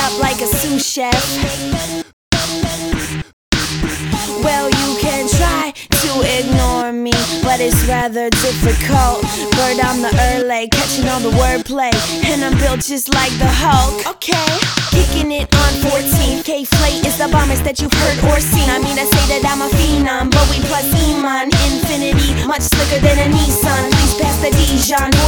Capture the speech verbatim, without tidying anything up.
up like a sous chef. Well, you can try to ignore me, but it's rather difficult. Bird, I'm the early, catching all the wordplay, and I'm built just like the Hulk. Okay, kicking it on fourteen. K-Flate is the bombers that you've heard or seen. I mean, I say that I'm a phenom, Bowie plus Iman. Infinity, much slicker than a Nissan. Please pass the Dijon.